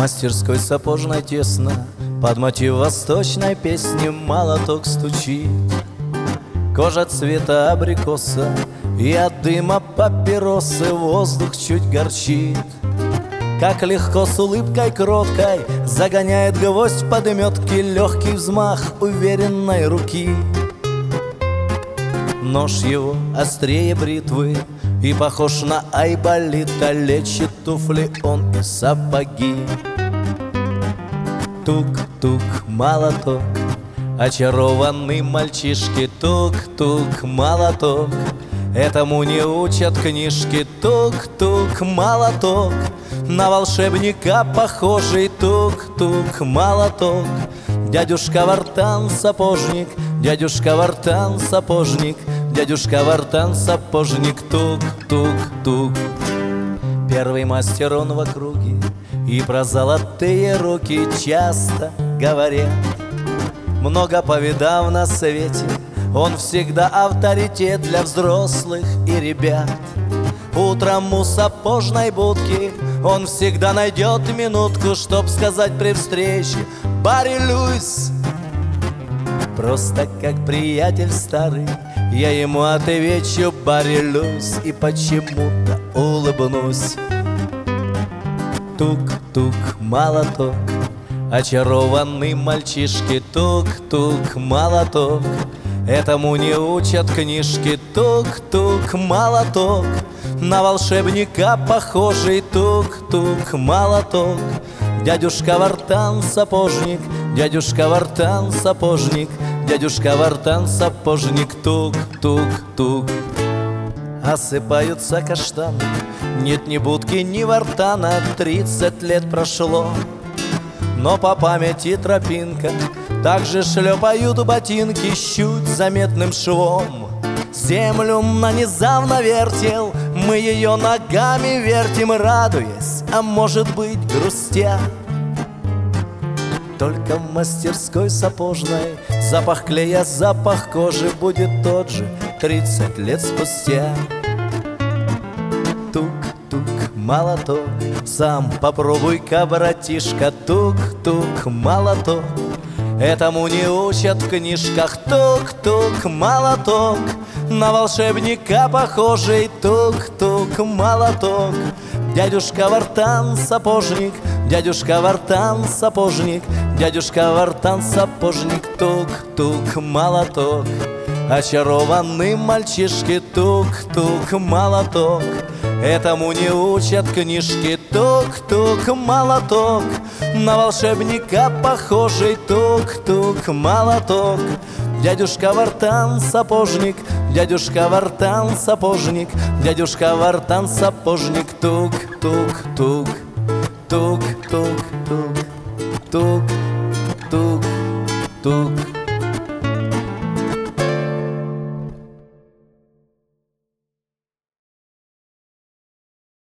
мастерской сапожной тесно, под мотив восточной песни молоток стучит. Кожа цвета абрикоса, и от дыма папиросы воздух чуть горчит. Как легко с улыбкой кроткой загоняет гвоздь подметки легкий взмах уверенной руки. Нож его острее бритвы и похож на айболита, лечит туфли он и сапоги. Тук-тук, молоток, очарованный мальчишки. Тук-тук, молоток, этому не учат книжки. Тук-тук, молоток, на волшебника похожий. Тук-тук, молоток, дядюшка Вартан сапожник, дядюшка Вартан сапожник, дядюшка Вартан сапожник. Тук-тук-тук. Первый мастер он в округе, и про золотые руки часто говорят. Много повидав на свете, он всегда авторитет для взрослых и ребят. Утром у сапожной будки он всегда найдет минутку, чтоб сказать при встрече: «Барри Луис!» Просто как приятель старый я ему отвечу: «Барри Луис!» и почему-то улыбнусь. Тук-тук, молоток, очарованный мальчишки. Тук-тук, молоток, этому не учат книжки. Тук-тук, молоток, на волшебника похожий. Тук-тук, молоток, дядюшка Вартан сапожник, дядюшка Вартан сапожник, дядюшка Вартан сапожник. Тук-тук-тук. Осыпаются каштаны, нет ни будки, ни Вартана. 30 лет прошло, но по памяти тропинка. Также шлепают ботинки с чуть заметным швом. Землю нанизав на вертел, мы ее ногами вертим, радуясь, а может быть грустя. Только в мастерской сапожной запах клея, запах кожи будет тот же 30 лет спустя. Тук-тук, молоток, сам попробуй-ка, братишка. Тук-тук, молоток, этому не учат в книжках. Тук-тук, молоток, на волшебника похожий. Тук-тук, молоток, дядюшка Вартан сапожник, дядюшка Вартан сапожник, дядюшка Вартан сапожник. Тук-тук, молоток, очарованный мальчишки. Тук-тук, молоток, этому не учат книжки. Тук-тук, молоток, на волшебника похожий. Тук-тук, молоток, дядюшка Вартан сапожник, дядюшка Вартан сапожник, дядюшка Вартан сапожник. Тук-тук-тук, тук-тук-тук, тук-тук-тук.